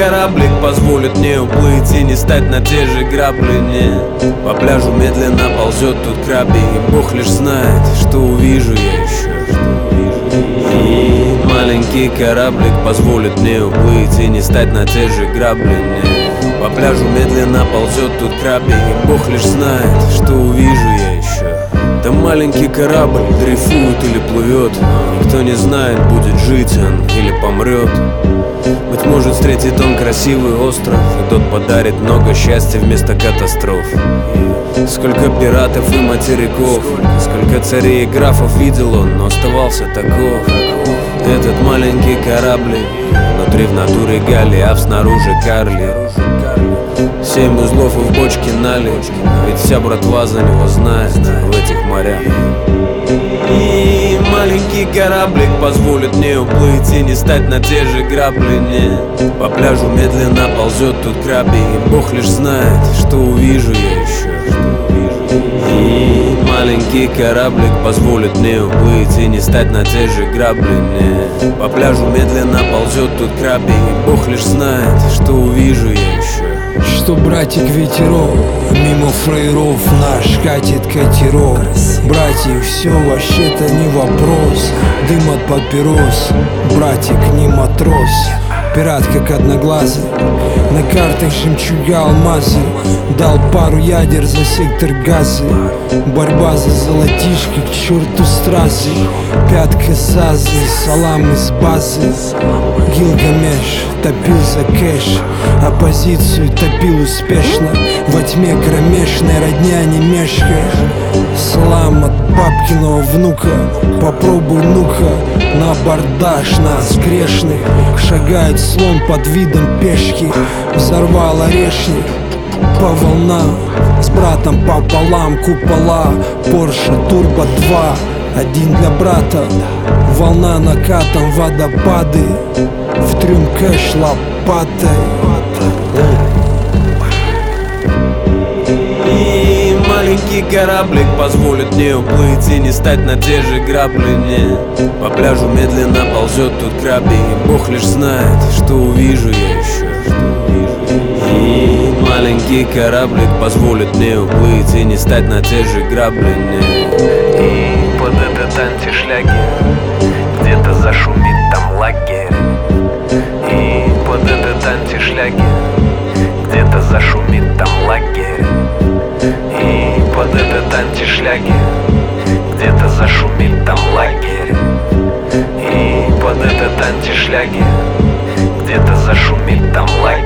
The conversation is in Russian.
кораблик позволит мне уплыть и не стать на те же грабли. Не. По пляжу медленно ползет тут краби, и Бог лишь знает, что увижу я еще. И маленький кораблик позволит мне уплыть и не стать на те же грабли. Не. По пляжу медленно ползет тут краби, и Бог лишь знает, что увижу я еще. Там маленький корабль дрейфует или плывет, никто не знает, будет жить он или помрет. Быть может, встретит он красивый остров, и тот подарит много счастья вместо катастроф. И сколько пиратов и материков, сколько царей и графов видел он, но оставался таков. Этот маленький кораблик, внутри в натуре галлиаф, снаружи Карли. 7 узлов и в бочке налить, ведь вся братва за него знает в этих морях. И маленький кораблик позволит мне уплыть и не стать на те же грабли. Не. По пляжу медленно ползет тут краби, и Бог лишь знает, что увижу я еще. И маленький кораблик позволит мне уплыть и не стать на те же грабли. Не. По пляжу медленно ползет тут краби, и Бог лишь знает, что увижу я еще. Что братик ветерок, мимо фрейров наш катит катерок. Братик, все вообще-то не вопрос, дым от папирос, братик не матрос. Пират как одноглазый, на картах жемчуга алмазы. Дал пару ядер за сектор газы. Борьба за золотишки, к черту стразы. Пятка сазы, салам из базы. Гилгамеш топил за кэш, оппозицию топил успешно. Во тьме кромешной родня не мешкая. Салам от бабкиного внука, попробуй ну-ка на абордаж нас грешных. Шагает слон под видом пешки, взорвал орешник по волнам, с братом пополам купола. Порше Турбо 2, один для брата. Волна накатом, водопады, в трюм кэш лопатой. И маленький кораблик позволит мне уплыть и не стать на те же грабли. Не. По пляжу медленно ползет тут краби, и Бог лишь знает, что увижу я еще. И маленький кораблик позволит мне уплыть и не стать на те же грабли. Не. И под этот антишлягер где-то зашумит там лагерь. И под этот антишлягер где-то зашумит там лагерь. И под этот антишлягер где-то зашумит там лагерь. И под этот антишлягер где-то зашумит там лагерь.